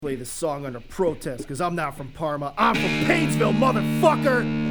Play this song under protest, cause I'm not from Parma, I'm from Painesville, motherfucker!